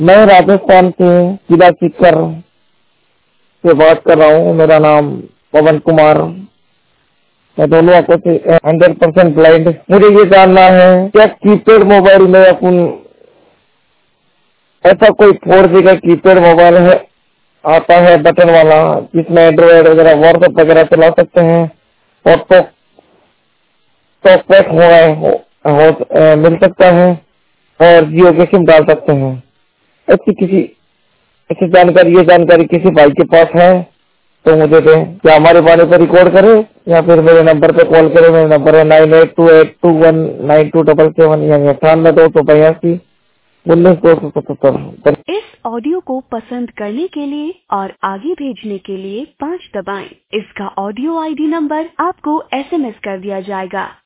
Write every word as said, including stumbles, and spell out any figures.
मैं राजस्थान से जिला सीकर से बात कर रहा हूँ। मेरा नाम पवन कुमार। मैं दोनों आंखों से हंड्रेड परसेंट ब्लाइंड। मुझे ये जानना है क्या कीपैड मोबाइल में अपन ऐसा कोई फोर जी का कीपैड मोबाइल है आता है बटन वाला जिसमें एंड्रॉइड वगैरह व्हाट्सएप वगैरह चला सकते हैं और तो टॉकबैक हो, हो, हो अ, मिल सकता है और जियो के सिम डाल सकते हैं। ऐसी किसी ऐसी जानकारी ये जानकारी किसी भाई के पास है तो मुझे दें। क्या हमारे बारे पर रिकॉर्ड करे या फिर मेरे नंबर पे कॉल करे। मेरा नंबर है nine eight two eight two one nine two double seven यानी अट्ठानवे दो सौ बयासी उन्नीस दो सौ सतहत्तर। इस ऑडियो को पसंद करने के लिए और आगे भेजने के लिए पाँच दबाएं। इसका ऑडियो आईडी नंबर आपको एसएमएस कर दिया जाएगा।